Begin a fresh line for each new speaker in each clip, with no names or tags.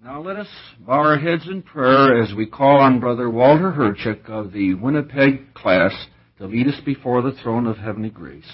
Now let us bow our heads in prayer as we call on Brother Walter Herchuk of the Winnipeg class to lead us before the throne of heavenly grace.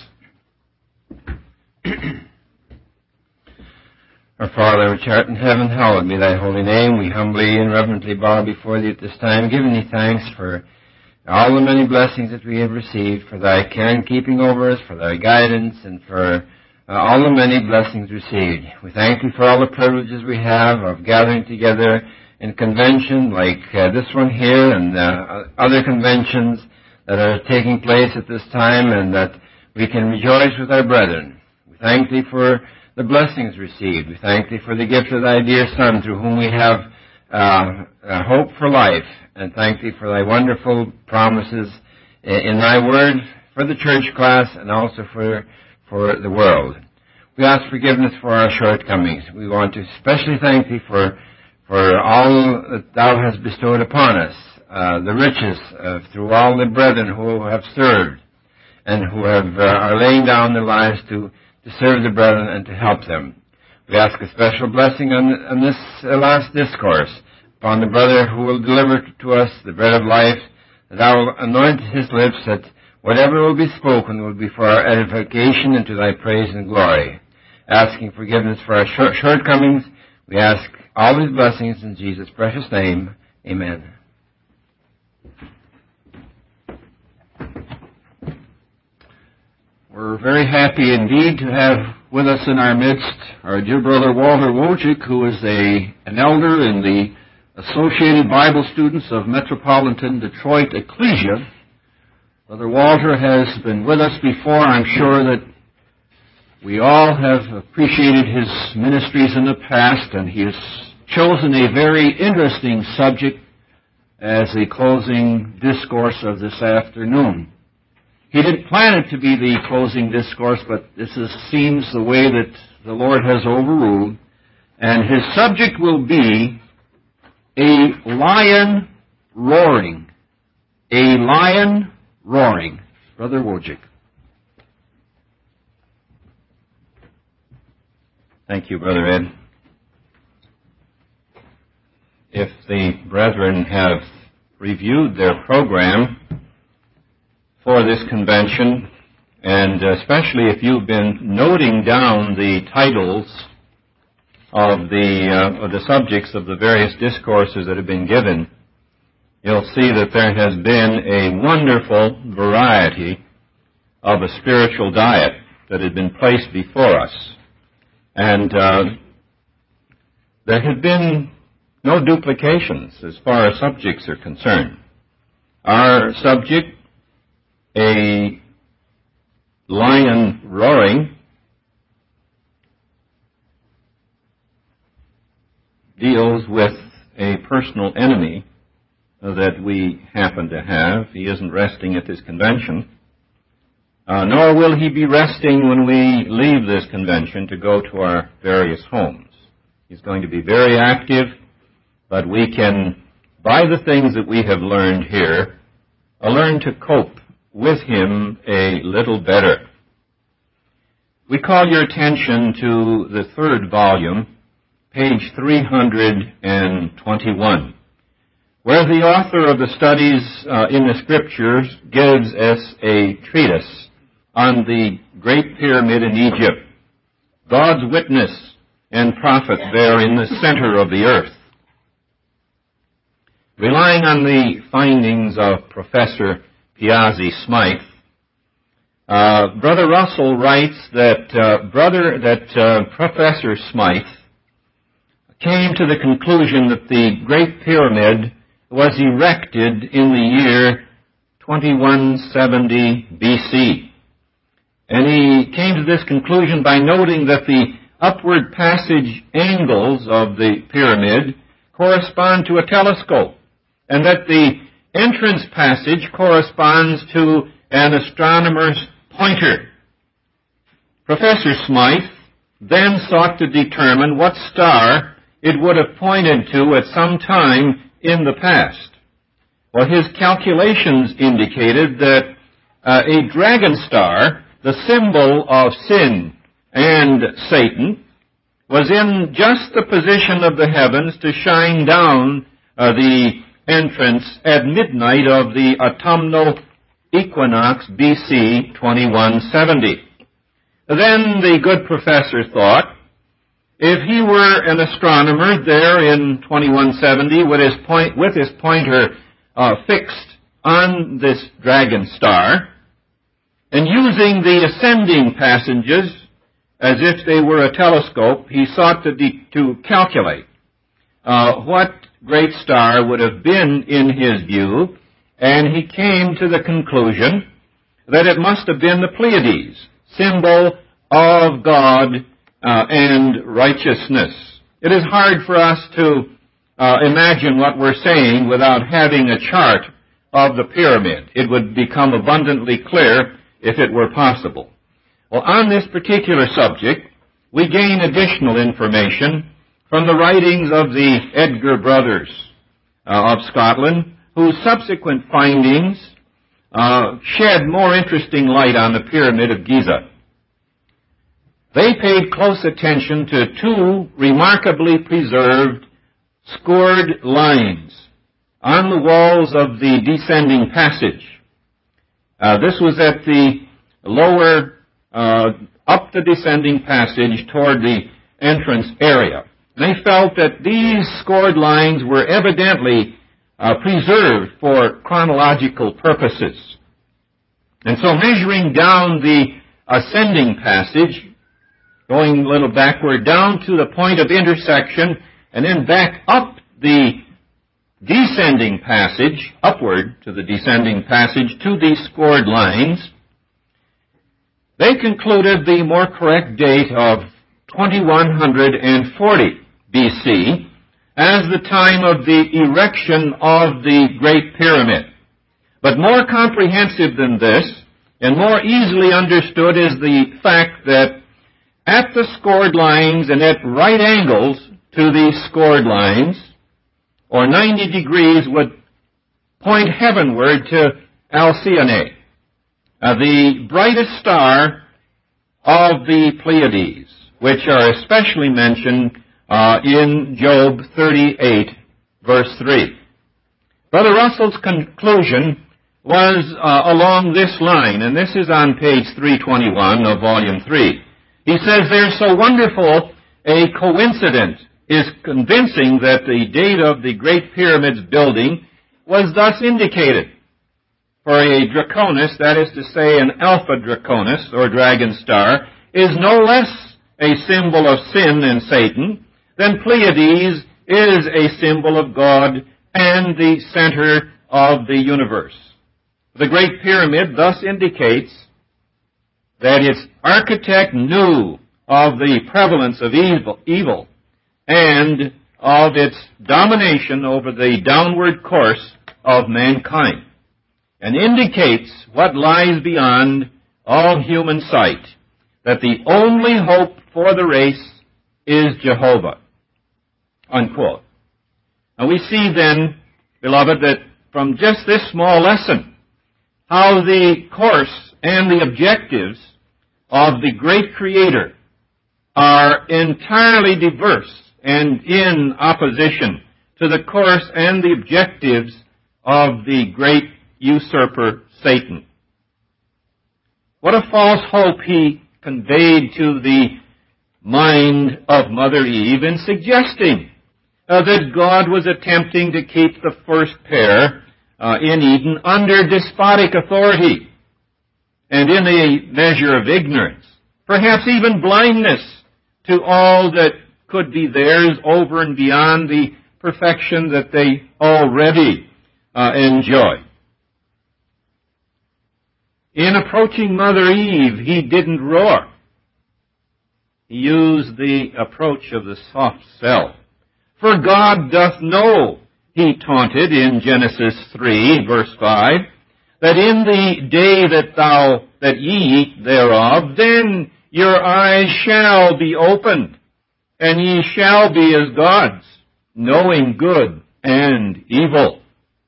Our Father, which art in heaven, hallowed be thy holy name. We humbly and reverently bow before thee at this time, giving thee thanks for all the many blessings that we have received, for thy care and keeping over us, for thy guidance, and for all the many blessings received. We thank thee for all the privileges we have of gathering together in convention like this one here and other conventions that are taking place at this time, and that we can rejoice with our brethren. We thank thee for the blessings received. We thank thee for the gift of thy dear Son, through whom we have hope for life, and thank thee for thy wonderful promises in thy word for the church class and also for the world. We ask forgiveness for our shortcomings. We want to especially thank thee for all that thou hast bestowed upon us, the riches through all the brethren who have served and who are laying down their lives to serve the brethren and to help them. We ask a special blessing on this last discourse upon the brother who will deliver to us the bread of life, that thou will anoint his lips, that whatever will be spoken will be for our edification and to thy praise and glory. Asking forgiveness for our shortcomings, we ask all these blessings in Jesus' precious name. Amen.
We're very happy indeed to have with us in our midst our dear brother Walter Wojcik, who is an elder in the Associated Bible Students of Metropolitan Detroit Ecclesia. Brother Walter has been with us before. I'm sure that we all have appreciated his ministries in the past, and he has chosen a very interesting subject as a closing discourse of this afternoon. He didn't plan it to be the closing discourse, but this seems the way that the Lord has overruled. And his subject will be a lion roaring. A lion roaring. Brother Wojcik.
Thank you, Brother Ed. If the brethren have reviewed their program for this convention, and especially if you've been noting down the titles of the subjects of the various discourses that have been given, you'll see that there has been a wonderful variety of a spiritual diet that had been placed before us. And there have been no duplications as far as subjects are concerned. Our subject, a lion roaring, deals with a personal enemy that we happen to have. He isn't resting at this convention, nor will he be resting when we leave this convention to go to our various homes. He's going to be very active, but we can, by the things that we have learned here, learn to cope with him a little better. We call your attention to the third volume, page 321, where the author of the studies in the Scriptures gives us a treatise on the Great Pyramid in Egypt, God's witness and prophet there in the center of the earth. Relying on the findings of Professor Piazzi Smythe, Brother Russell writes that Professor Smythe came to the conclusion that the Great Pyramid was erected in the year 2170 BC. And he came to this conclusion by noting that the upward passage angles of the pyramid correspond to a telescope, and that the entrance passage corresponds to an astronomer's pointer. Professor Smythe then sought to determine what star it would have pointed to at some time in the past. Well, his calculations indicated that a dragon star, the symbol of sin and Satan,
was in just the position of the heavens to shine down the entrance at midnight of the autumnal equinox BC 2170. Then the good professor thought, if he were an astronomer there in 2170 with his pointer fixed on this dragon star, and using the ascending passages as if they were a telescope, he sought to calculate what great star would have been in his view, and he came to the conclusion that it must have been the Pleiades, symbol of God and righteousness. It is hard for us to imagine what we're saying without having a chart of the pyramid. It would become abundantly clear if it were possible. Well, on this particular subject, we gain additional information from the writings of the Edgar brothers of Scotland, whose subsequent findings shed more interesting light on the Pyramid of Giza. They paid close attention to two remarkably preserved scored lines on the walls of the descending passage. This was at the lower, up the descending passage toward the entrance area. They felt that these scored lines were evidently preserved for chronological purposes. And so measuring down the ascending passage, going a little backward down to the point of intersection, and then back up the descending passage, upward to the descending passage to these scored lines, they concluded the more correct date of 2140 BC as the time of the erection of the Great Pyramid. But more comprehensive than this, and more easily understood, is the fact that at the scored lines and at right angles to these scored lines, or 90 degrees, would point heavenward to Alcyone, the brightest star of the Pleiades, which are especially mentioned in Job 38, verse 3. Brother Russell's conclusion was along this line, and this is on page 321 of Volume 3. He says, there's so wonderful a coincidence is convincing that the date of the Great Pyramid's building was thus indicated. For a Draconis, that is to say an Alpha Draconis, or dragon star, is no less a symbol of sin and Satan than Pleiades is a symbol of God and the center of the universe. The Great Pyramid thus indicates that its architect knew of the prevalence of evil and of its domination over the downward course of mankind, and indicates what lies beyond all human sight, that the only hope for the race is Jehovah. Unquote. And we see then, beloved, that from just this small lesson, how the course and the objectives of the great Creator are entirely diverse and in opposition to the course and the objectives of the great usurper Satan. What a false hope he conveyed to the mind of Mother Eve in suggesting that God was attempting to keep the first pair in Eden under despotic authority and in a measure of ignorance, perhaps even blindness to all that could be theirs over and beyond the perfection that they already enjoy. In approaching Mother Eve, he didn't roar. He used the approach of the soft cell. For God doth know, he taunted in Genesis 3, verse 5, that in the day that ye eat thereof, then your eyes shall be opened, and ye shall be as gods, knowing good and evil.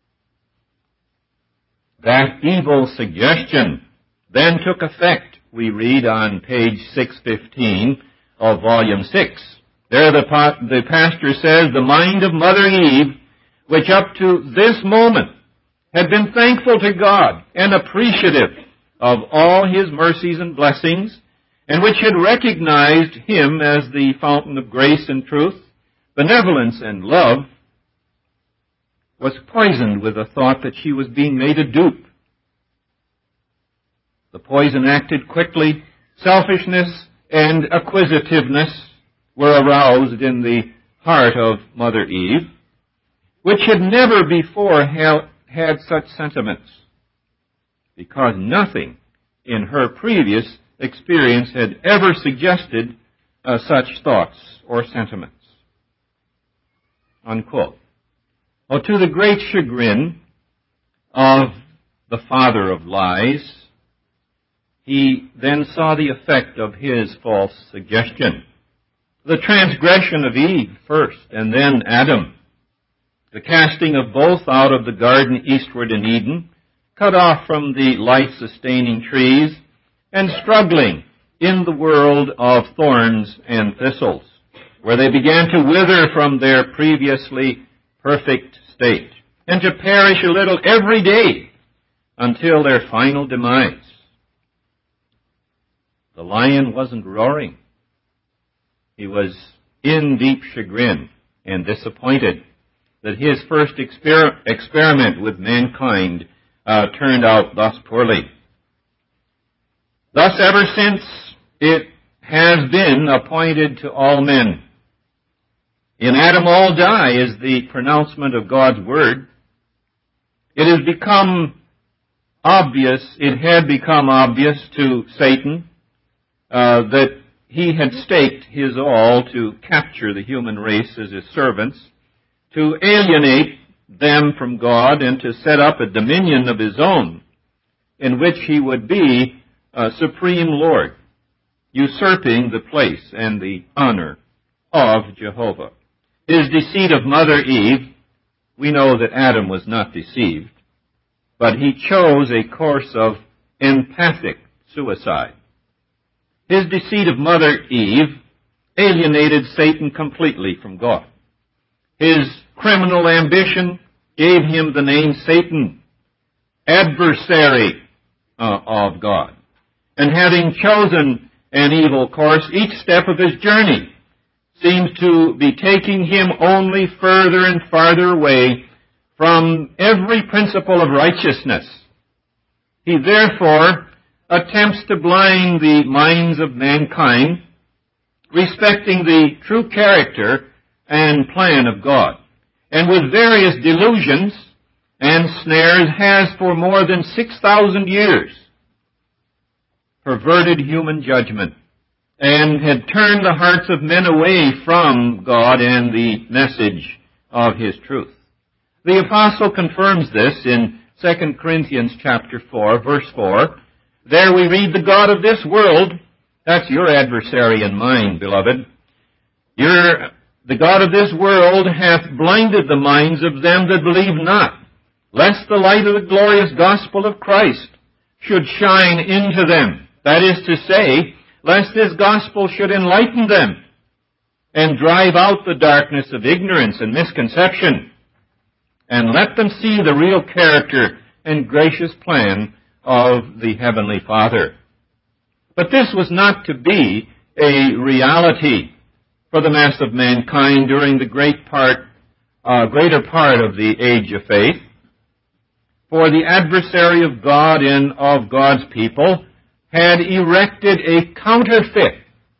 That evil suggestion then took effect, we read on page 615 of Volume 6.
There the pastor says, the mind of Mother Eve, which up to this moment had been thankful to God and appreciative of all His mercies and blessings, and which had recognized Him as the fountain of grace and truth, benevolence and love, was poisoned with the thought that she was being made a dupe. The poison acted quickly. Selfishness and acquisitiveness were aroused in the heart of Mother Eve, which had never before had such sentiments, because nothing in her previous experience had ever suggested such thoughts or sentiments. Unquote. Well, to the great chagrin of the father of lies, he then saw the effect of his false suggestion. The transgression of Eve first, and then Adam. The casting of both out of the garden eastward in Eden, cut off from the life-sustaining trees, and struggling in the world of thorns and thistles, where they began to wither from their previously perfect state, and to perish a little every day until their final demise. The lion wasn't roaring. He was in deep chagrin and disappointed that his first experiment with mankind turned out thus poorly. Thus, ever since, it has been appointed to all men. In Adam all die is the pronouncement of God's word. It had become obvious to Satan that he had staked his all to capture the human race as his servants, to alienate them from God, and to set up a dominion of his own in which he would be supreme Lord, usurping the place and the honor of Jehovah. His deceit of Mother Eve, we know that Adam was not deceived, but he chose a course of empathic suicide. His deceit of Mother Eve alienated Satan completely from God. His criminal ambition gave him the name Satan, adversary of God. And having chosen an evil course, each step of his journey seems to be taking him only further and farther away from every principle of righteousness. He therefore attempts to blind the minds of mankind respecting the true character and plan of God, and with various delusions and snares has for more than 6,000 years perverted human judgment and had turned the hearts of men away from God and the message of His truth. The apostle confirms this in 2 Corinthians chapter 4, verse 4. There we read, the God of this world, that's your adversary and mine, beloved, the God of this world hath blinded the minds of them that believe not, lest the light of the glorious gospel of Christ should shine into them. That is to say, lest this gospel should enlighten them and drive out the darkness of ignorance and misconception, and let them see the real character and gracious plan of the Heavenly Father. But this was not to be a reality for the mass of mankind during the greater part of the age of faith. For the adversary of God and of God's people had erected a counterfeit,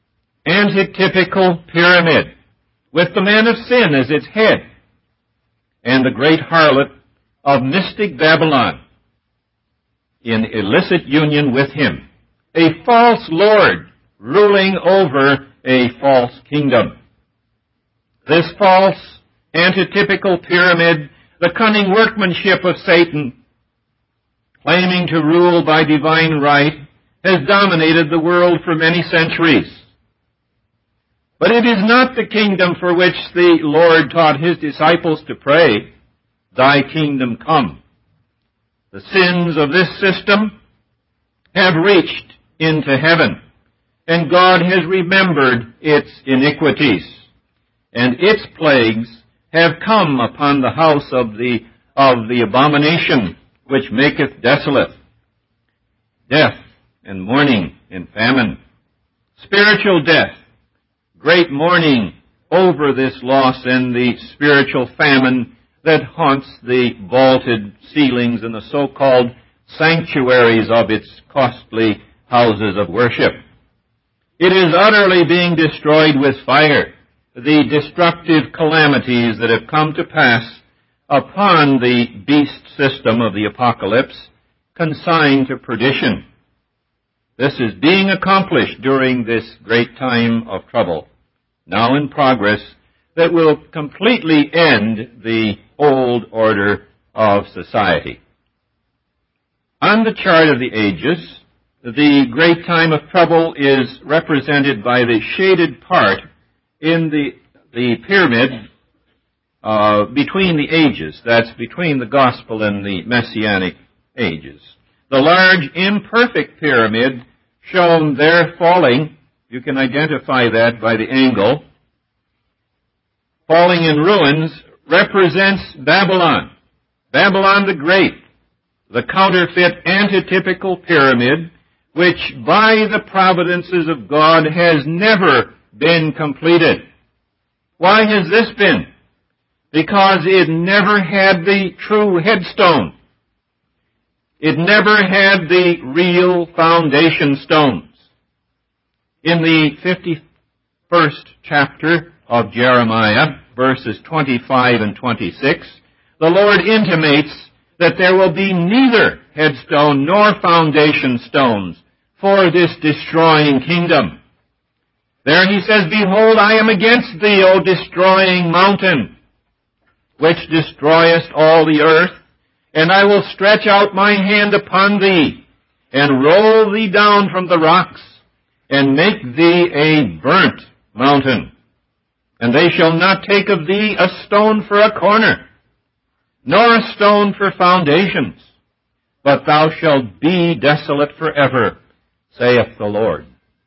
antitypical pyramid, with the man of sin as its head, and the great harlot of mystic Babylon in illicit union with him, a false lord ruling over a false kingdom. This false, antitypical pyramid, the cunning workmanship of Satan, claiming to rule by divine right, has dominated the world for many centuries. But it is not the kingdom for which the Lord taught His disciples to pray, Thy kingdom come. The sins of this system have reached into heaven, and God has remembered its iniquities. and its plagues have come upon the house of the abomination which maketh desolate. Death and mourning and famine. Spiritual death, great mourning over this loss, and the spiritual famine that haunts the vaulted ceilings and the so-called sanctuaries of its costly houses of worship. It is utterly being destroyed with fire, the destructive calamities that have come to pass upon the beast system of the apocalypse, consigned to perdition. This is being accomplished during this great time of trouble, now in progress, that will completely end the old order of society. On the chart of the ages, the great time of trouble is represented by the shaded part in the pyramid between the ages. That's between the gospel and the messianic ages. The large imperfect pyramid shown there falling, you can identify that by the angle, falling in ruins, represents Babylon. Babylon the Great, the counterfeit antitypical pyramid, which by the providences of God has never been completed. Why has this been? Because it never had the true headstone. It never had the real foundation stones. In the 51st chapter of Jeremiah, verses 25 and 26, the Lord intimates that there will be neither headstone nor foundation stones for this destroying kingdom. There he says, Behold, I am against thee, O destroying mountain, which destroyest all the earth, and I will stretch out my hand upon thee, and roll thee down from the rocks, and make thee a burnt mountain. And they shall not take of thee a stone for a corner, nor a stone for foundations, but thou shalt be desolate forever, saith the Lord.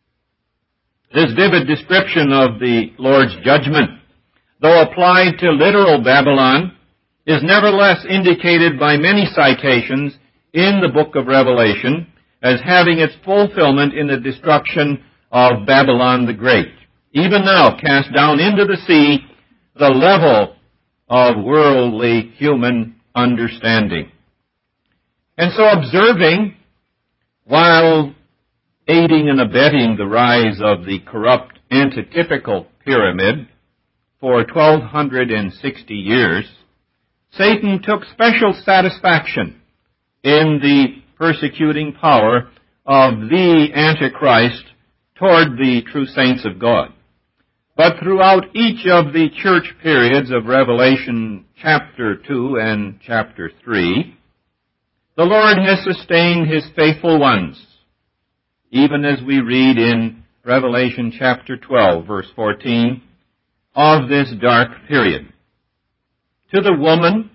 This vivid description of the Lord's judgment, though applied to literal Babylon, is nevertheless indicated by many citations in the book of Revelation as having its fulfillment in the destruction of Babylon the Great. Even now cast down into the sea, the level of worldly human understanding. And so observing, while aiding and abetting the rise of the corrupt antitypical pyramid for 1,260 years, Satan took special satisfaction in the persecuting power of the Antichrist toward the true saints of God. But throughout each of the church periods of Revelation chapter 2 and chapter 3, the Lord has sustained His faithful ones, even as we read in Revelation chapter 12, verse 14, of this dark period. To the woman,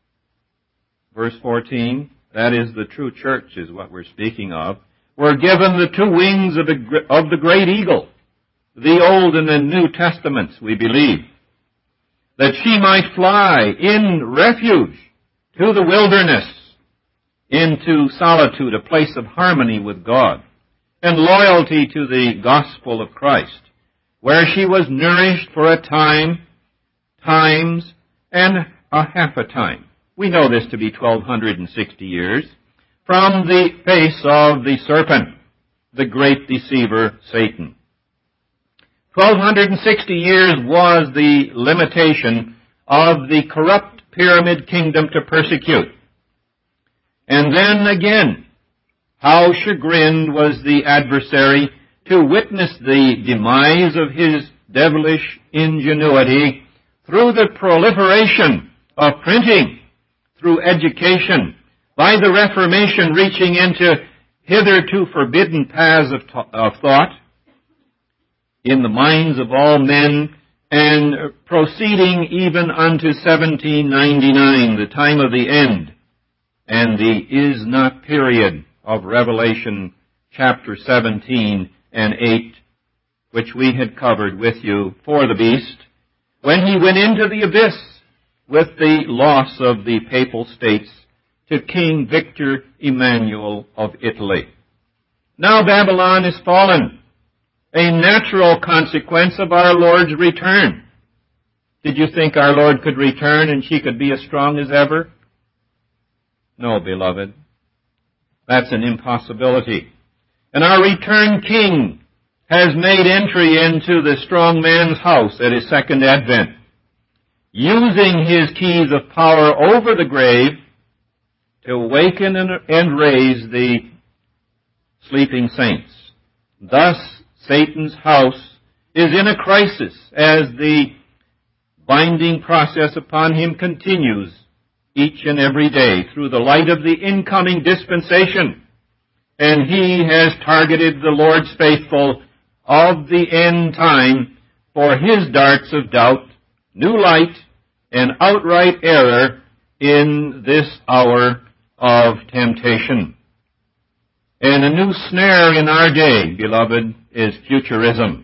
verse 14, that is the true church is what we're speaking of, were given the two wings of the great eagle, the Old and the New Testaments, we believe, that she might fly in refuge to the wilderness, into solitude, a place of harmony with God, and loyalty to the gospel of Christ, where she was nourished for a time, times, and a half a time. We know this to be 1,260 years, from the face of the serpent, the great deceiver, Satan. 1,260 years was the limitation of the corrupt pyramid kingdom to persecute. And then again, how chagrined was the adversary to witness the demise of his devilish ingenuity through the proliferation of printing, through education, by the Reformation reaching into hitherto forbidden paths of thought in the minds of all men, and proceeding even unto 1799, the time of the end, and the is not period of Revelation chapter 17 and 8, which we had covered with you for the beast, when he went into the abyss with the loss of the Papal States to King Victor Emmanuel of Italy. Now Babylon is fallen, a natural consequence of our Lord's return. Did you think our Lord could return and she could be as strong as ever? No, beloved. That's an impossibility. And our returned King has made entry into the strong man's house at his second advent, using his keys of power over the grave to awaken and raise the sleeping saints. Thus, Satan's house is in a crisis as the binding process upon him continues each and every day through the light of the incoming dispensation. And he has targeted the Lord's faithful of the end time for his darts of doubt, new light, and outright error in this hour of temptation. And a new snare in our day, beloved, is futurism.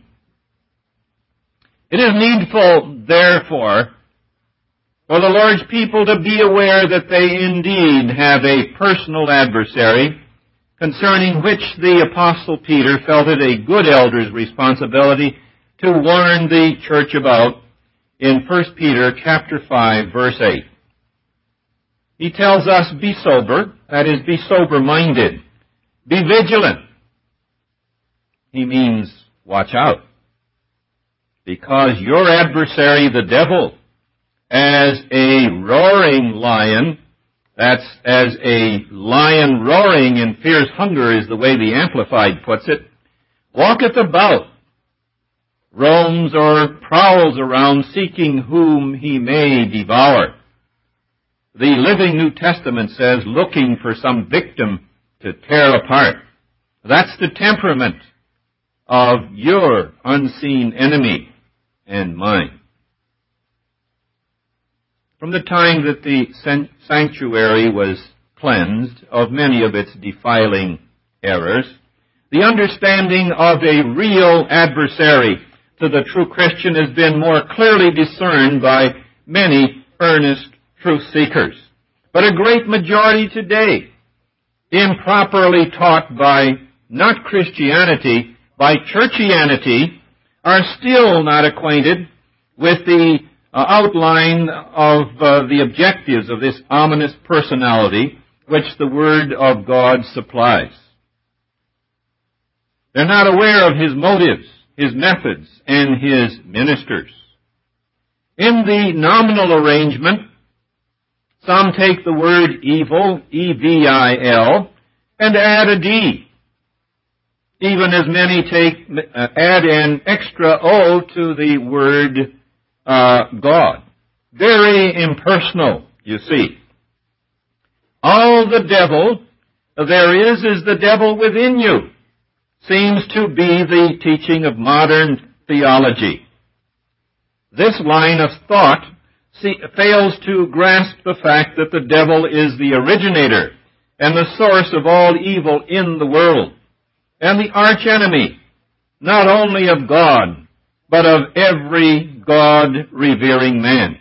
It is needful, therefore, for the Lord's people to be aware that they indeed have a personal adversary, concerning which the Apostle Peter felt it a good elder's responsibility to warn the church about in 1 Peter chapter 5, verse 8. He tells us, be sober, that is, be sober-minded, be vigilant. He means, watch out. Because your adversary, the devil, as a roaring lion, that's as a lion roaring in fierce hunger is the way the Amplified puts it, walketh about, roams or prowls around seeking whom he may devour. The Living New Testament says looking for some victim to tear apart. That's the temperament of your unseen enemy and mine. From the time that the sanctuary was cleansed of many of its defiling errors, the understanding of a real adversary to the true Christian has been more clearly discerned by many earnest truth seekers. But a great majority today, improperly taught by not Christianity, by churchianity, are still not acquainted with the outline of the objectives of this ominous personality which the Word of God supplies. They're not aware of his motives, his methods, and his ministers. In the nominal arrangement, some take the word evil, E-V-I-L, and add a D. Even as many add an extra O to the word God. Very impersonal, you see. All the devil there is the devil within you, seems to be the teaching of modern theology. This line of thought fails to grasp the fact that the devil is the originator and the source of all evil in the world, and the archenemy, not only of God, but of every God-revering man.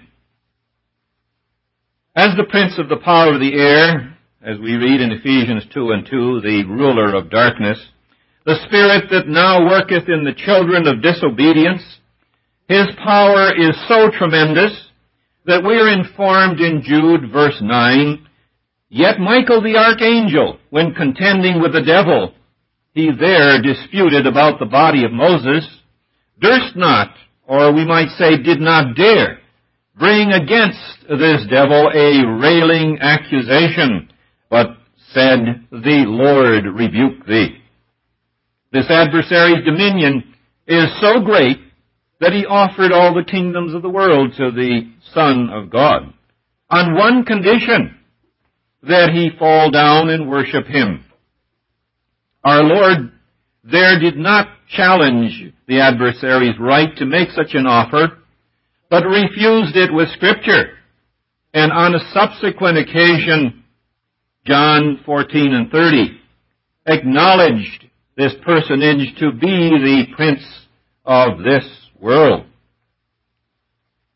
As the prince of the power of the air, as we read in Ephesians 2:2, the ruler of darkness, the spirit that now worketh in the children of disobedience, his power is so tremendous that we are informed in Jude verse 9, yet Michael the archangel, when contending with the devil, he there disputed about the body of Moses, durst not, or we might say did not dare, bring against this devil a railing accusation, but said, the Lord rebuke thee. This adversary's dominion is so great that he offered all the kingdoms of the world to the Son of God, on one condition, that he fall down and worship him. Our Lord there did not challenge the adversary's right to make such an offer, but refused it with Scripture. And on a subsequent occasion, John 14:30, acknowledged this personage to be the prince of this world.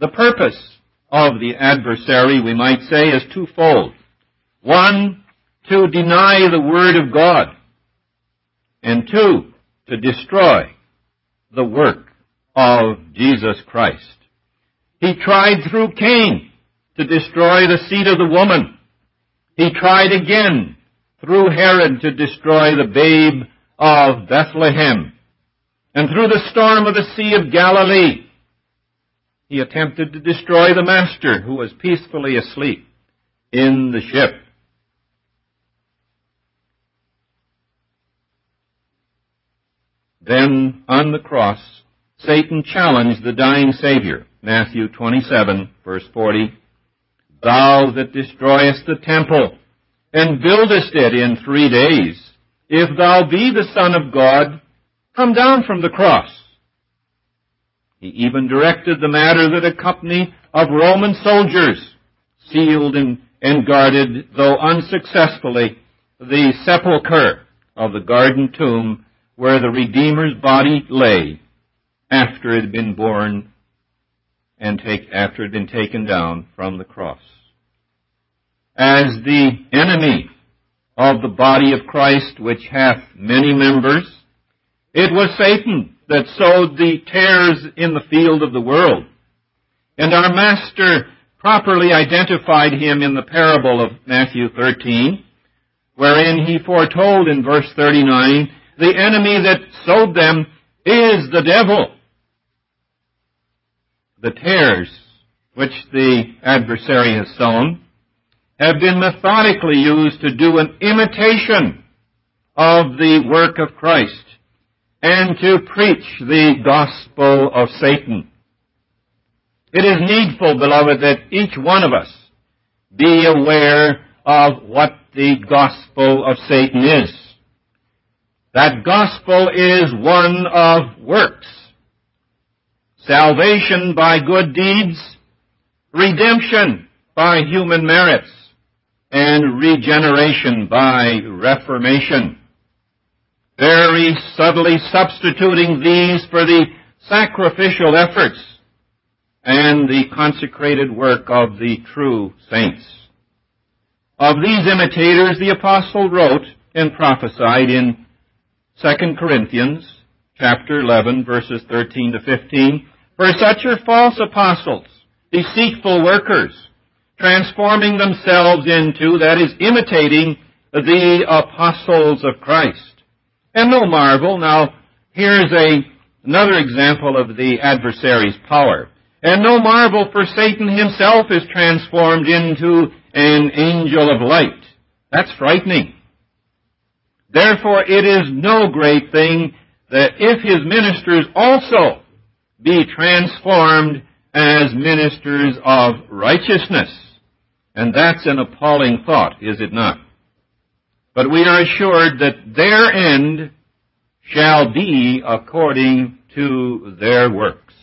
The purpose of the adversary, we might say, is twofold. One, to deny the Word of God. And two, to destroy the work of Jesus Christ. He tried through Cain to destroy the seed of the woman. He tried again through Herod to destroy the babe of Bethlehem. And through the storm of the Sea of Galilee, he attempted to destroy the Master who was peacefully asleep in the ship. Then, on the cross, Satan challenged the dying Savior. Matthew 27, verse 40. Thou that destroyest the temple, and buildest it in 3 days, if thou be the Son of God, come down from the cross. He even directed the matter that a company of Roman soldiers sealed and guarded, though unsuccessfully, the sepulchre of the garden tomb where the Redeemer's body lay after it had been borne and after it had been taken down from the cross. As the enemy of the body of Christ, which hath many members, it was Satan that sowed the tares in the field of the world. And our Master properly identified him in the parable of Matthew 13, wherein he foretold in verse 39, the enemy that sowed them is the devil. The tares which the adversary has sown have been methodically used to do an imitation of the work of Christ and to preach the gospel of Satan. It is needful, beloved, that each one of us be aware of what the gospel of Satan is. That gospel is one of works. Salvation by good deeds, redemption by human merits, and regeneration by reformation. Very subtly substituting these for the sacrificial efforts and the consecrated work of the true saints. Of these imitators, the apostle wrote and prophesied in 2 Corinthians chapter 11, verses 13 to 15, for such are false apostles, deceitful workers, transforming themselves into, that is, imitating the apostles of Christ. And no marvel, now here's another example of the adversary's power. And no marvel, for Satan himself is transformed into an angel of light. That's frightening. Therefore, it is no great thing that if his ministers also be transformed as ministers of righteousness. And that's an appalling thought, is it not? But we are assured that their end shall be according to their works.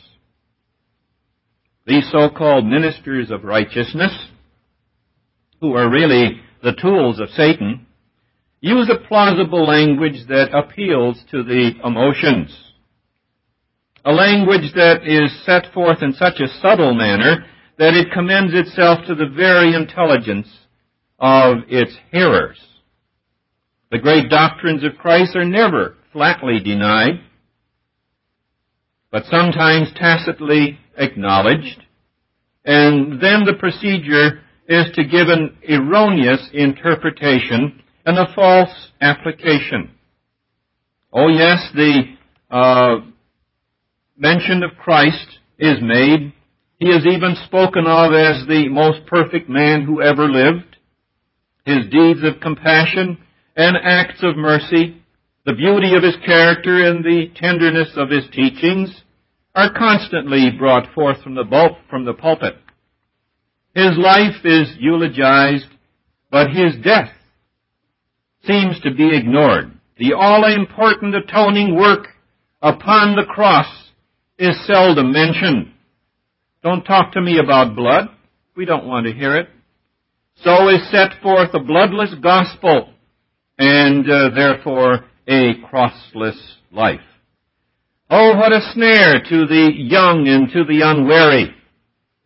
These so-called ministers of righteousness, who are really the tools of Satan, use a plausible language that appeals to the emotions. A language that is set forth in such a subtle manner that it commends itself to the very intelligence of its hearers. The great doctrines of Christ are never flatly denied, but sometimes tacitly acknowledged, and then the procedure is to give an erroneous interpretation and a false application. Oh yes, the mention of Christ is made. He is even spoken of as the most perfect man who ever lived. His deeds of compassion and acts of mercy, the beauty of his character and the tenderness of his teachings are constantly brought forth from the pulpit. His life is eulogized, but his death seems to be ignored. The all-important atoning work upon the cross is seldom mentioned. Don't talk to me about blood. We don't want to hear it. So is set forth a bloodless gospel and therefore a crossless life. Oh, what a snare to the young and to the unwary.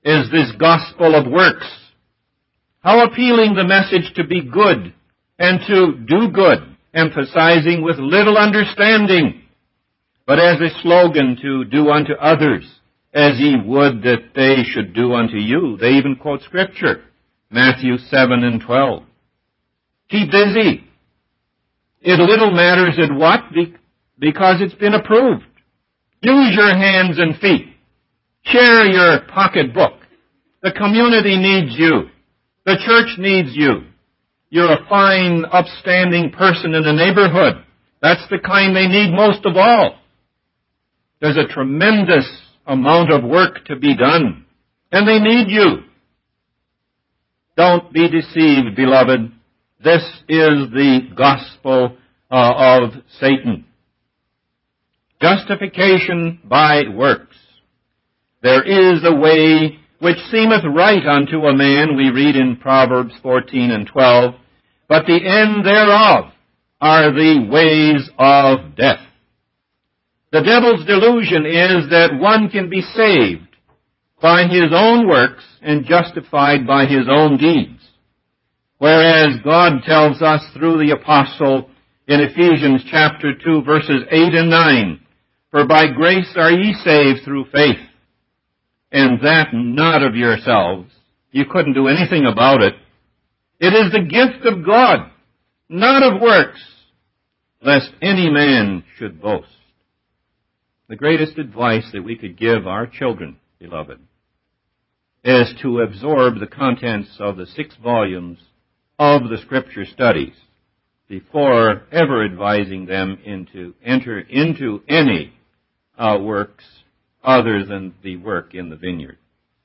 is this gospel of works. How appealing the message to be good and to do good, emphasizing with little understanding, but as a slogan to do unto others as ye would that they should do unto you. They even quote Scripture, Matthew 7:12. Keep busy. It little matters at what, because it's been approved. Use your hands and feet. Share your pocketbook. The community needs you. The church needs you. You're a fine, upstanding person in the neighborhood. That's the kind they need most of all. There's a tremendous amount of work to be done, and they need you. Don't be deceived, beloved. This is the gospel of Satan. Justification by works. There is a way which seemeth right unto a man, we read in Proverbs 14:12, but the end thereof are the ways of death. The devil's delusion is that one can be saved by his own works and justified by his own deeds, whereas God tells us through the apostle in Ephesians chapter 2, verses 8 and 9, for by grace are ye saved through faith, and that not of yourselves. You couldn't do anything about it. It is the gift of God, not of works, lest any man should boast. The greatest advice that we could give our children, beloved, is to absorb the contents of the 6 volumes of the Scripture studies before ever advising them to enter into any works other than the work in the vineyard.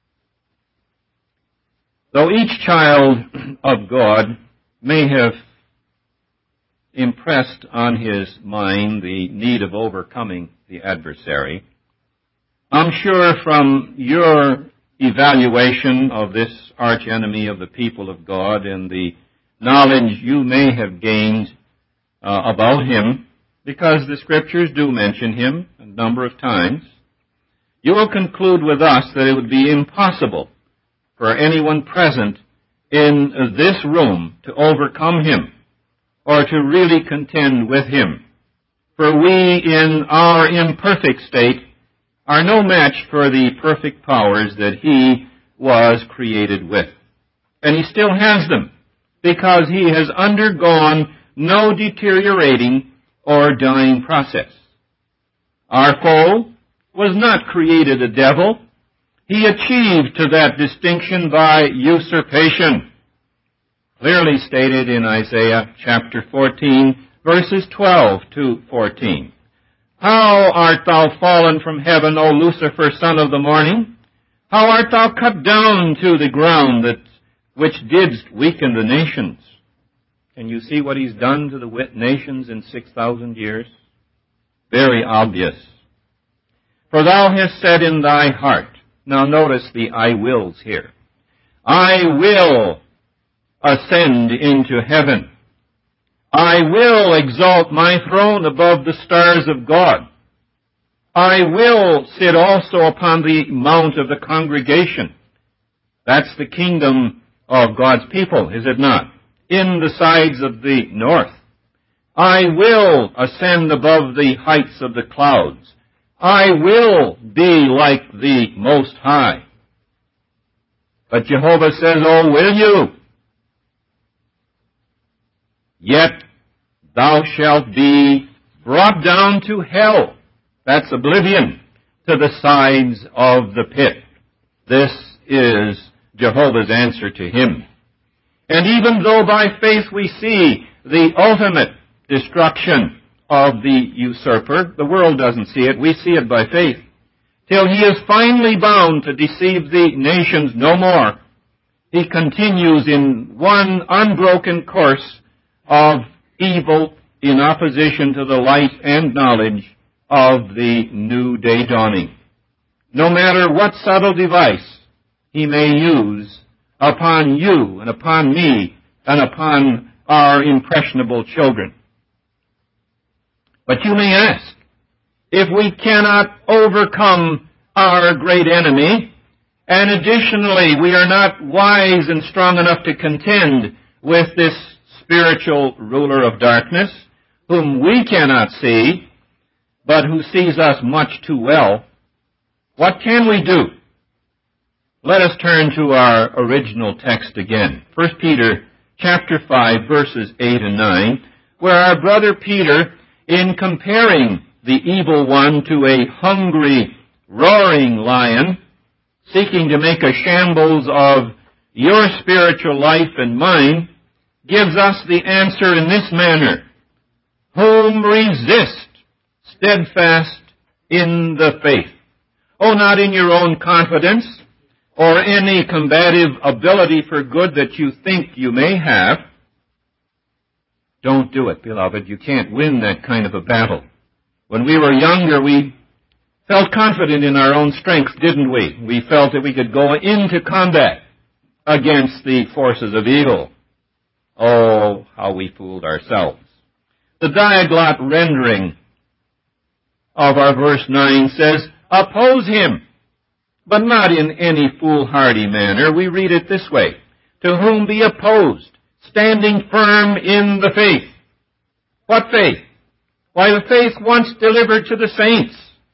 Though each child of God may have impressed on his mind the need of overcoming the adversary, I'm sure from your evaluation of this archenemy of the people of God and the knowledge you may have gained about him, because the Scriptures do mention him a number of times, you will conclude with us that it would be impossible for anyone present in this room to overcome him or to really contend with him. For we, in our imperfect state, are no match for the perfect powers that he was created with. And he still has them, because he has undergone no deteriorating or dying process. Our foe was not created a devil. He achieved to that distinction by usurpation, clearly stated in Isaiah chapter 14, verses 12 to 14. How art thou fallen from heaven, O Lucifer, son of the morning? How art thou cut down to the ground, which didst weaken the nations? Can you see what he's done to the nations in 6,000 years? Very obvious. For thou hast said in thy heart, now notice the I wills here, I will ascend into heaven. I will exalt my throne above the stars of God. I will sit also upon the mount of the congregation. That's the kingdom of God's people, is it not? In the sides of the north. I will ascend above the heights of the clouds. I will be like the Most High. But Jehovah says, oh, will you? Yet thou shalt be brought down to hell. That's oblivion, to the sides of the pit. This is Jehovah's answer to him. And even though by faith we see the ultimate destruction of the usurper, the world doesn't see it, we see it by faith, till he is finally bound to deceive the nations no more, he continues in one unbroken course of evil in opposition to the light and knowledge of the new day dawning. No matter what subtle device he may use upon you and upon me and upon our impressionable children. But you may ask, if we cannot overcome our great enemy, And additionally, we are not wise and strong enough to contend with this spiritual ruler of darkness, whom we cannot see, but who sees us much too well. What can we do? Let us turn to our original text again. 1 Peter chapter 5, verses 8 and 9, where our brother Peter, in comparing the evil one to a hungry, roaring lion, seeking to make a shambles of your spiritual life and mine, gives us the answer in this manner: whom resist, steadfast in the faith. Oh, not in your own confidence or any combative ability for good that you think you may have. Don't do it, beloved. You can't win that kind of a battle. When we were younger, we felt confident in our own strength, didn't we? We felt that we could go into combat against the forces of evil. Oh, how we fooled ourselves. The Diaglott rendering of our verse 9 says, oppose him, but not in any foolhardy manner. We read it this way: to whom be opposed, standing firm in the faith. What faith? Why, the faith once delivered to the saints.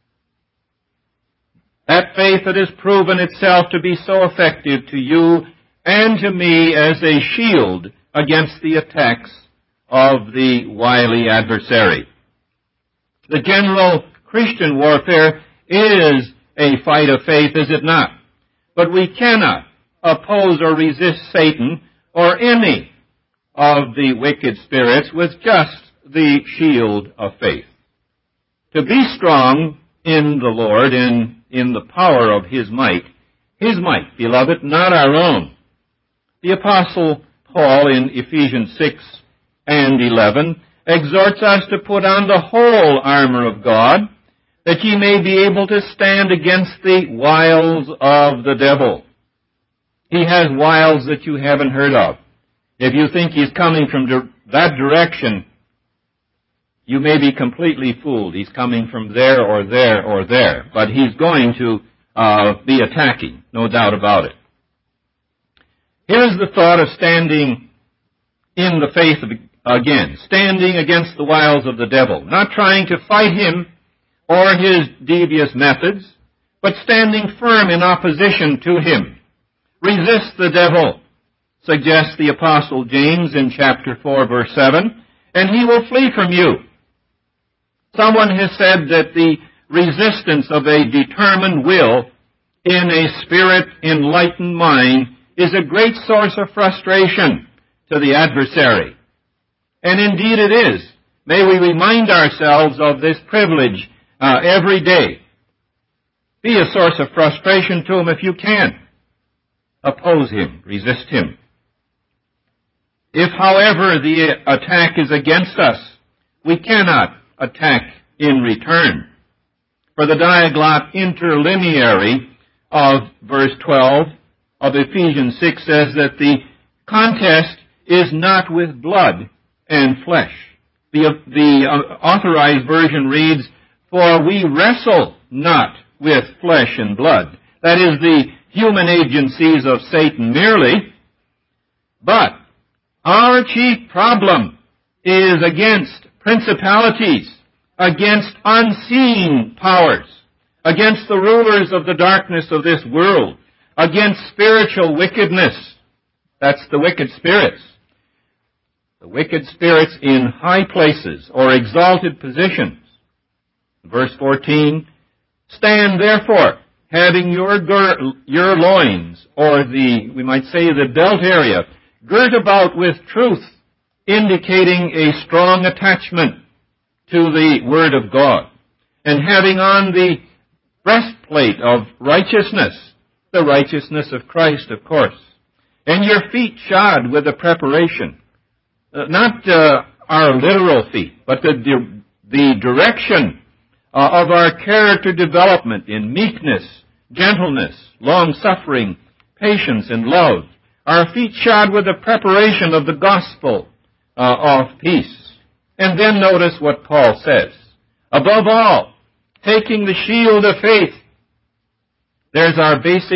That faith that has proven itself to be so effective to you and to me as a shield against the attacks of the wily adversary. The general Christian warfare is a fight of faith, is it not? But we cannot oppose or resist Satan or any of the wicked spirits with just the shield of faith. To be strong in the Lord and in the power of His might, beloved, not our own. The Apostle Paul in Ephesians 6 and 11 exhorts us to put on the whole armor of God, that ye may be able to stand against the wiles of the devil. He has wiles that you haven't heard of. If you think he's coming from that direction, you may be completely fooled. He's coming from there or there or there. But he's going to be attacking, no doubt about it. Here's the thought of standing in the faith again. Standing against the wiles of the devil. Not trying to fight him or his devious methods, but standing firm in opposition to him. Resist the devil, suggests the Apostle James in chapter 4, verse 7, and he will flee from you. Someone has said that the resistance of a determined will in a spirit-enlightened mind is a great source of frustration to the adversary. And indeed it is. May we remind ourselves of this privilege every day. Be a source of frustration to him if you can. Oppose him. Resist him. If, however, the attack is against us, we cannot attack in return. For the Diaglott interlineary of verse 12 of Ephesians 6 says that the contest is not with blood and flesh. The authorized version reads, for we wrestle not with flesh and blood. That is the human agencies of Satan merely. But our chief problem is against principalities, against unseen powers, against the rulers of the darkness of this world, against spiritual wickedness. That's the wicked spirits. The wicked spirits in high places or exalted positions. Verse 14, stand therefore, having your loins, or we might say the belt area, girt about with truth, indicating a strong attachment to the Word of God, and having on the breastplate of righteousness, the righteousness of Christ, of course, and your feet shod with the preparation, not our literal feet, but the direction of our character development in meekness, gentleness, long-suffering, patience, and love. Our feet shod with the preparation of the gospel of peace. And then notice what Paul says. Above all, taking the shield of faith. There's our basic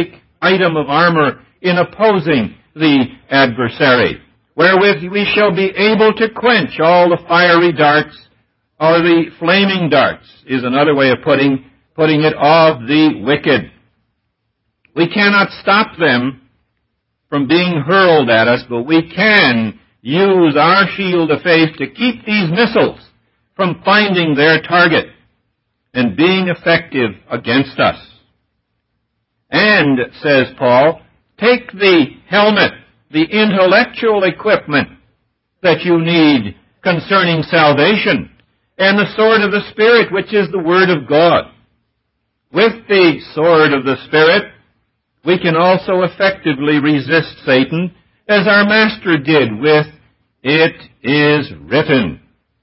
item of armor in opposing the adversary, wherewith we shall be able to quench all the fiery darts, or the flaming darts is another way of putting it, of the wicked. We cannot stop them from being hurled at us, but we can use our shield of faith to keep these missiles from finding their target and being effective against us. And, says Paul, take the helmet, the intellectual equipment that you need concerning salvation, and the sword of the Spirit, which is the Word of God. With the sword of the Spirit, we can also effectively resist Satan, as our Master did with "It is written."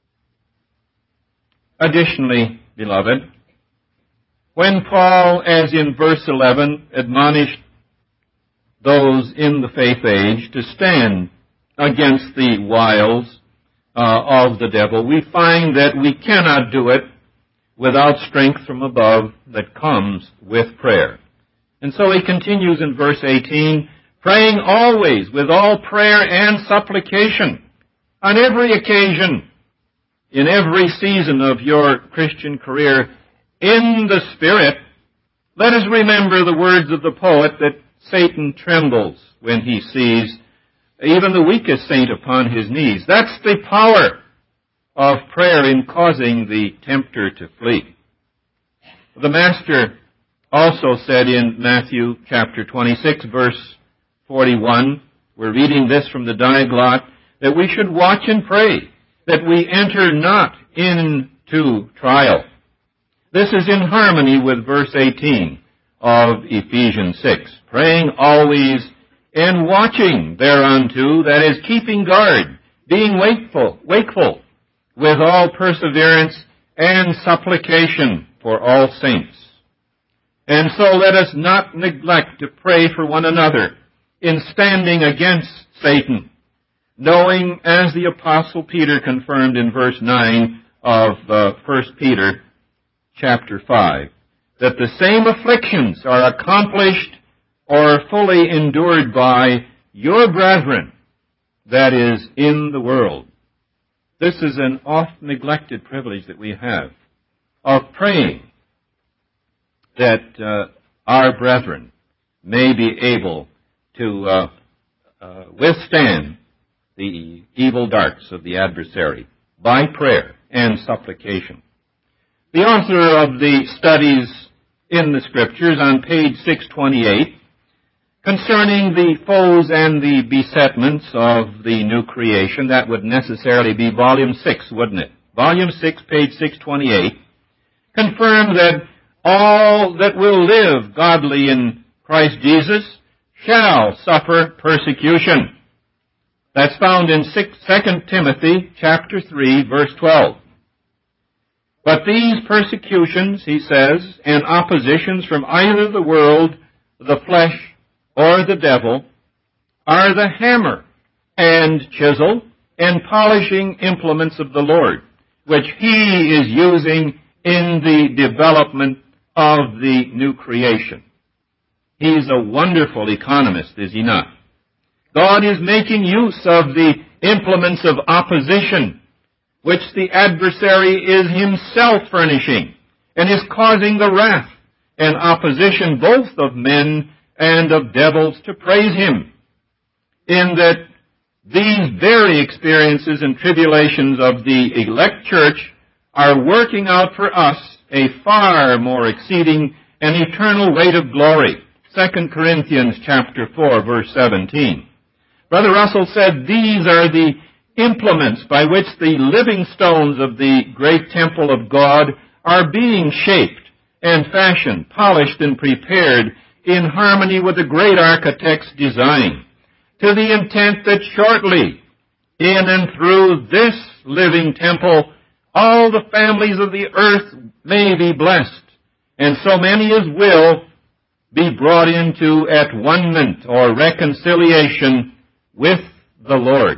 Additionally, beloved, when Paul, as in verse 11, admonished those in the faith age to stand against the wiles of the devil, we find that we cannot do it without strength from above that comes with prayer. And so he continues in verse 18, praying always with all prayer and supplication, on every occasion, in every season of your Christian career, in the Spirit. Let us remember the words of the poet that Satan trembles when he sees even the weakest saint upon his knees. That's the power of prayer in causing the tempter to flee. The Master also said in Matthew chapter 26, verse 41, we're reading this from the Diaglott, that we should watch and pray, that we enter not into trial. This is in harmony with verse 18 of Ephesians 6, praying always and watching thereunto, that is, keeping guard, being wakeful, with all perseverance and supplication for all saints. And so let us not neglect to pray for one another in standing against Satan, knowing, as the Apostle Peter confirmed in verse 9 of 1 Peter chapter 5, that the same afflictions are accomplished or fully endured by your brethren, that is, in the world. This is an oft-neglected privilege that we have of praying that our brethren may be able to withstand the evil darts of the adversary by prayer and supplication. The author of the studies in the Scriptures on page 628, concerning the foes and the besetments of the new creation, that would necessarily be volume 6, wouldn't it? Volume 6, page 628, confirmed that all that will live godly in Christ Jesus shall suffer persecution. That's found in 2 Timothy chapter 3, verse 12. But these persecutions, he says, and oppositions from either the world, the flesh, or the devil, are the hammer and chisel and polishing implements of the Lord, which he is using in the development of the new creation. He's a wonderful economist, is he not? God is making use of the implements of opposition, which the adversary is himself furnishing, and is causing the wrath and opposition both of men and of devils to praise him, in that these very experiences and tribulations of the elect church are working out for us a far more exceeding and eternal weight of glory. 2 Corinthians chapter 4, verse 17. Brother Russell said, these are the implements by which the living stones of the great temple of God are being shaped and fashioned, polished and prepared in harmony with the great architect's design, to the intent that shortly, in and through this living temple, all the families of the earth may be blessed, and so many as will be brought into at-one-ment or reconciliation with the Lord.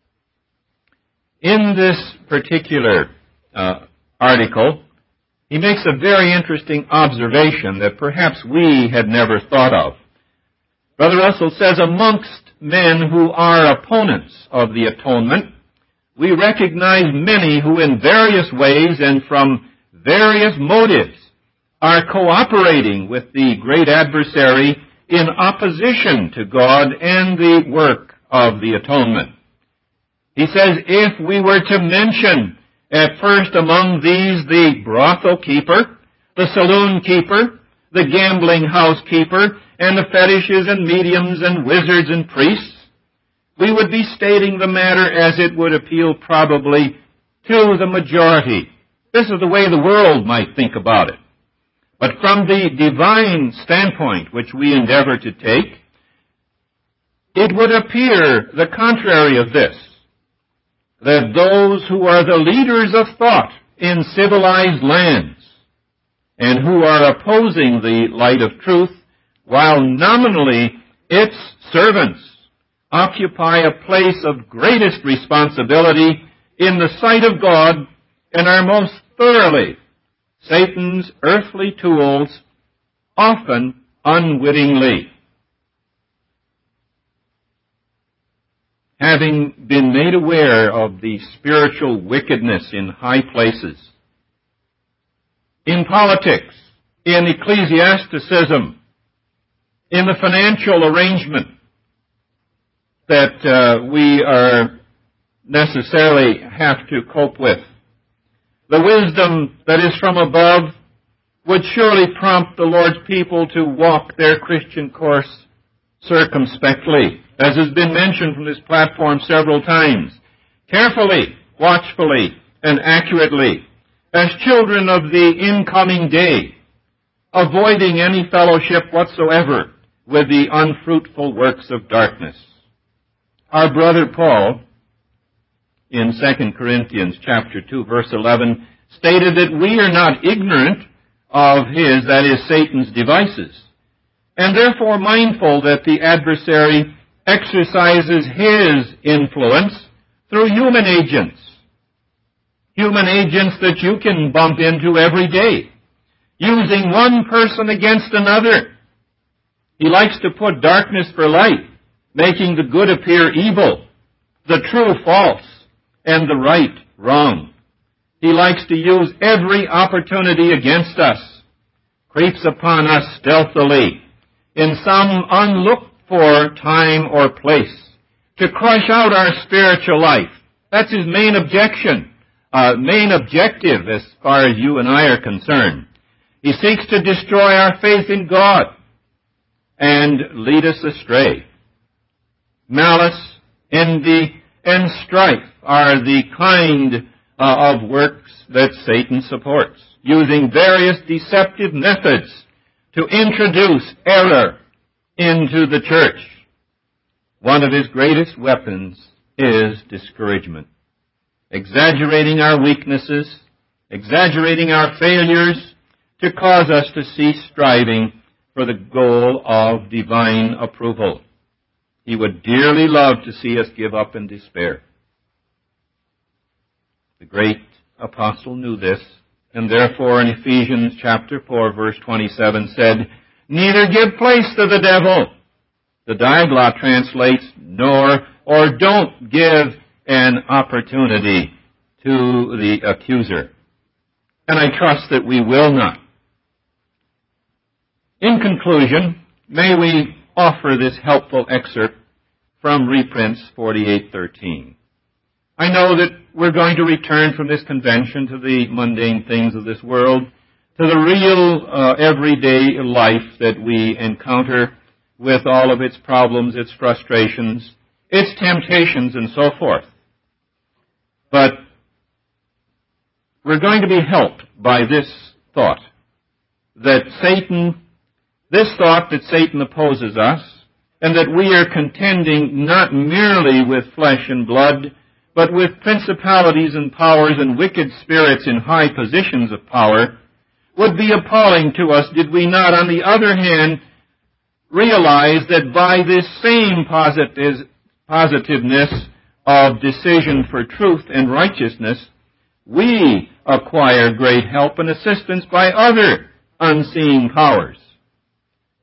In this particular article, he makes a very interesting observation that perhaps we had never thought of. Brother Russell says, amongst men who are opponents of the atonement, we recognize many who in various ways and from various motives are cooperating with the great adversary in opposition to God and the work of the atonement. He says, if we were to mention at first among these the brothel keeper, the saloon keeper, the gambling house keeper, and the fetishes and mediums and wizards and priests, we would be stating the matter as it would appeal probably to the majority. This is the way the world might think about it. But from the divine standpoint which we endeavor to take, it would appear the contrary of this, that those who are the leaders of thought in civilized lands and who are opposing the light of truth, while nominally its servants occupy a place of greatest responsibility in the sight of God and are most thoroughly Satan's earthly tools, often unwittingly. Having been made aware of the spiritual wickedness in high places, in politics, in ecclesiasticism, in the financial arrangement that we are necessarily have to cope with, the wisdom that is from above would surely prompt the Lord's people to walk their Christian course circumspectly, as has been mentioned from this platform several times, carefully, watchfully, and accurately, as children of the incoming day, avoiding any fellowship whatsoever with the unfruitful works of darkness. Our brother Paul, in 2 Corinthians chapter 2, verse 11, stated that we are not ignorant of his, that is, Satan's devices, and therefore mindful that the adversary exercises his influence through human agents that you can bump into every day, using one person against another. He likes to put darkness for light, making the good appear evil, the true false, and the right wrong. He likes to use every opportunity against us, creeps upon us stealthily in some unlooked-for time or place to crush out our spiritual life. That's his main objective as far as you and I are concerned. He seeks to destroy our faith in God and lead us astray. Malice, envy, and strife are the kind of works that Satan supports, using various deceptive methods to introduce error into the church. One of his greatest weapons is discouragement, exaggerating our weaknesses, exaggerating our failures to cause us to cease striving for the goal of divine approval. He would dearly love to see us give up in despair. The great apostle knew this, and therefore in Ephesians chapter 4, verse 27 said, "Neither give place to the devil." The Diaglott translates, nor or don't give an opportunity to the accuser. And I trust that we will not. In conclusion, may we offer this helpful excerpt from reprints 4813. I know that we're going to return from this convention to the mundane things of this world, to the real everyday life that we encounter with all of its problems, its frustrations, its temptations, and so forth. But we're going to be helped by this thought that Satan opposes us, and that we are contending not merely with flesh and blood, but with principalities and powers and wicked spirits in high positions of power, would be appalling to us did we not, on the other hand, realize that by this same positiveness of decision for truth and righteousness, we acquire great help and assistance by other unseen powers.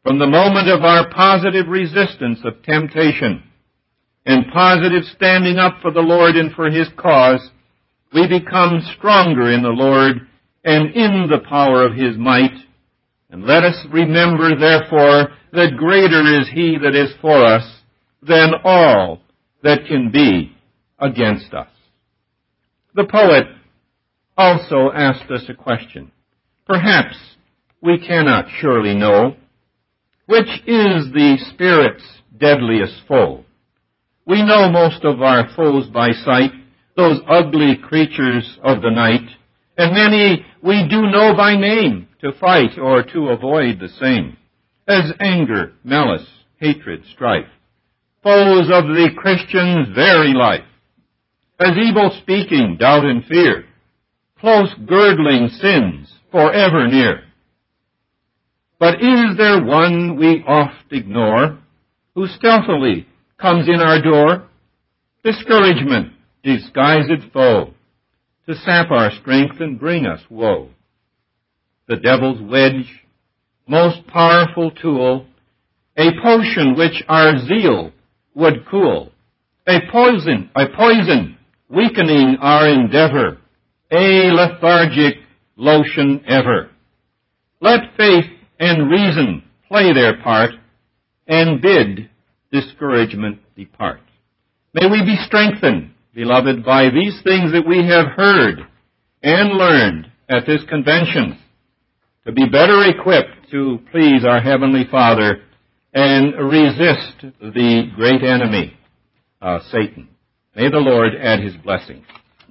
From the moment of our positive resistance of temptation and positive standing up for the Lord and for His cause, we become stronger in the Lord and in the power of His might. And let us remember, therefore, that greater is He that is for us than all that can be against us. The poet also asked us a question. Perhaps we cannot surely know, which is the Spirit's deadliest foe? We know most of our foes by sight, those ugly creatures of the night, and many we do know by name, to fight or to avoid the same, as anger, malice, hatred, strife, foes of the Christian's very life, as evil speaking, doubt and fear, close girdling sins forever near. But is there one we oft ignore, who stealthily comes in our door? Discouragement, disguised foe, to sap our strength and bring us woe. The devil's wedge, most powerful tool, a potion which our zeal would cool, a poison, weakening our endeavor, a lethargic lotion ever. Let faith and reason play their part, and bid discouragement depart. May we be strengthened, beloved, by these things that we have heard and learned at this convention, to be better equipped to please our Heavenly Father and resist the great enemy, Satan. May the Lord add His blessing.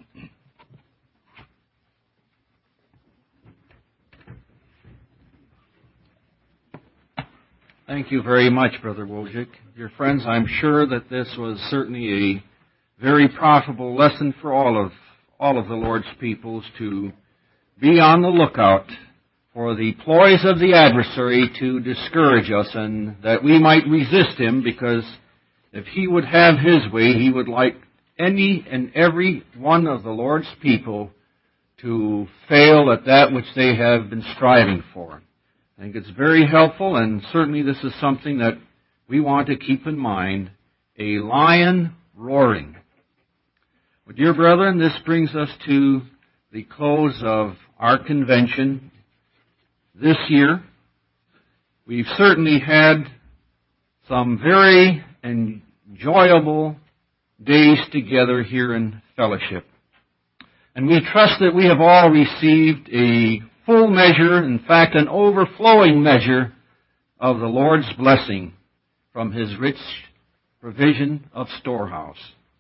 Thank you very much, Brother Wojcik. Dear friends, I'm sure that this was certainly a very profitable lesson for all of the Lord's peoples, to be on the lookout for the ploys of the adversary to discourage us, and that we might resist him, because if he would have his way, he would like any and every one of the Lord's people to fail at that which they have been striving for. I think it's very helpful, and certainly this is something that we want to keep in mind, a lion roaring. Well, dear brethren, this brings us to the close of our convention this year. We've certainly had some very enjoyable days together here in fellowship. And we trust that we have all received a full measure, in fact, an overflowing measure of the Lord's blessing from His rich provision of storehouse.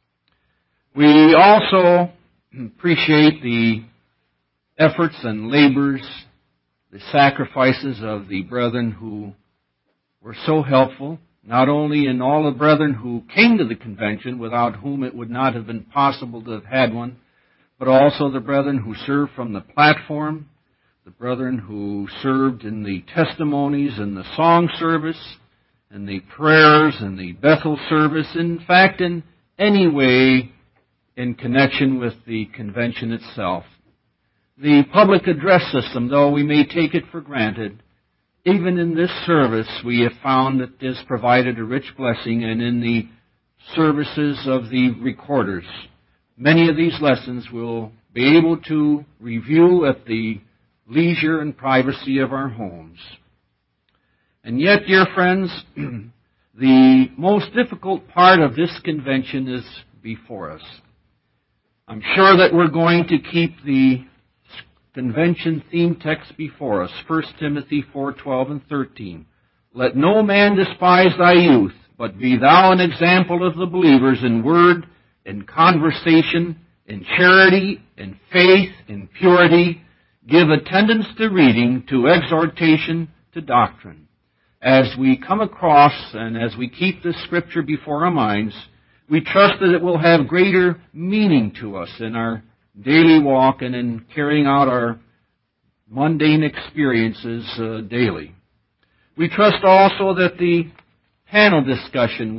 We also appreciate the efforts and labors, the sacrifices of the brethren who were so helpful, not only in all the brethren who came to the convention, without whom it would not have been possible to have had one, but also the brethren who served from the platform, the brethren who served in the testimonies and the song service, and the prayers and the Bethel service, in fact, in any way in connection with the convention itself. The public address system, though we may take it for granted, even in this service we have found that this provided a rich blessing, and in the services of the recorders. Many of these lessons we'll be able to review at the leisure and privacy of our homes. And yet, dear friends, the most difficult part of this convention is before us. I'm sure that we're going to keep the convention theme text before us, 1 Timothy 4:12 and 13. Let no man despise thy youth, but be thou an example of the believers in word, in conversation, in charity, in faith, in purity. Give attendance to reading, to exhortation, to doctrine. As we come across and as we keep this scripture before our minds, we trust that it will have greater meaning to us in our daily walk and in carrying out our mundane experiences daily. We trust also that the panel discussion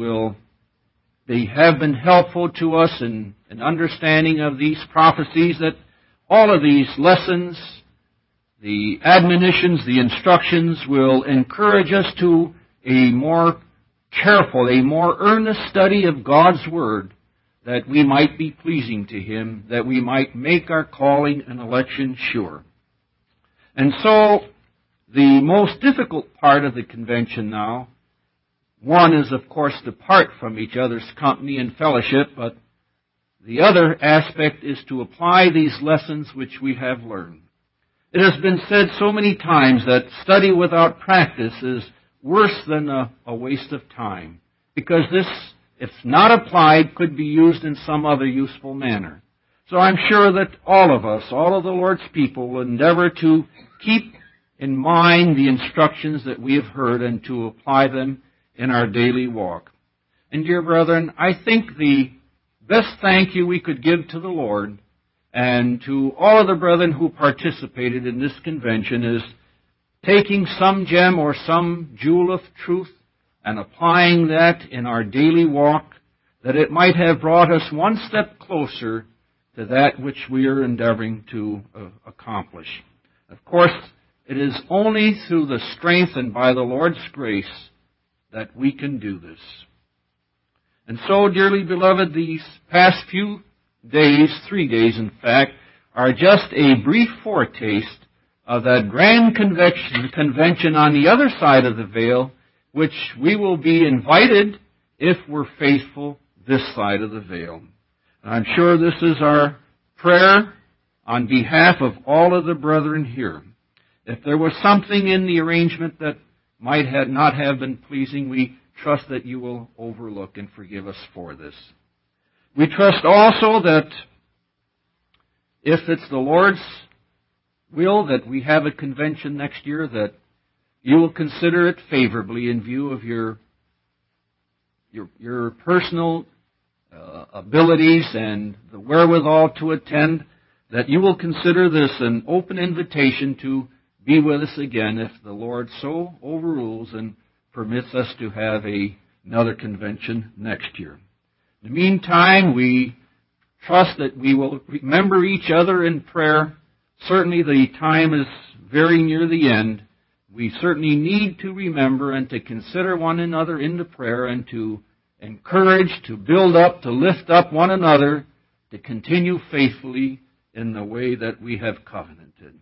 have been helpful to us in understanding of these prophecies, that all of these lessons, the admonitions, the instructions will encourage us to a more careful, a more earnest study of God's Word, that we might be pleasing to Him, that we might make our calling and election sure. And so, the most difficult part of the convention now, one is, of course, to part from each other's company and fellowship, but the other aspect is to apply these lessons which we have learned. It has been said so many times that study without practice is worse than a waste of time, because this, if not applied, could be used in some other useful manner. So I'm sure that all of us, all of the Lord's people, will endeavor to keep in mind the instructions that we have heard and to apply them in our daily walk. And dear brethren, I think the best thank you we could give to the Lord and to all of the brethren who participated in this convention is taking some gem or some jewel of truth and applying that in our daily walk, that it might have brought us one step closer to that which we are endeavoring to accomplish. Of course, it is only through the strength and by the Lord's grace that we can do this. And so, dearly beloved, these past few days, 3 days in fact, are just a brief foretaste of that grand convention on the other side of the veil, which we will be invited, if we're faithful, this side of the veil. And I'm sure this is our prayer on behalf of all of the brethren here. If there was something in the arrangement that might not have been pleasing, we trust that you will overlook and forgive us for this. We trust also that if it's the Lord's will that we have a convention next year, that you will consider it favorably in view of your personal abilities and the wherewithal to attend, that you will consider this an open invitation to be with us again if the Lord so overrules and permits us to have another convention next year. In the meantime, we trust that we will remember each other in prayer. Certainly the time is very near the end. We certainly need to remember and to consider one another in the prayer and to encourage, to build up, to lift up one another, to continue faithfully in the way that we have covenanted.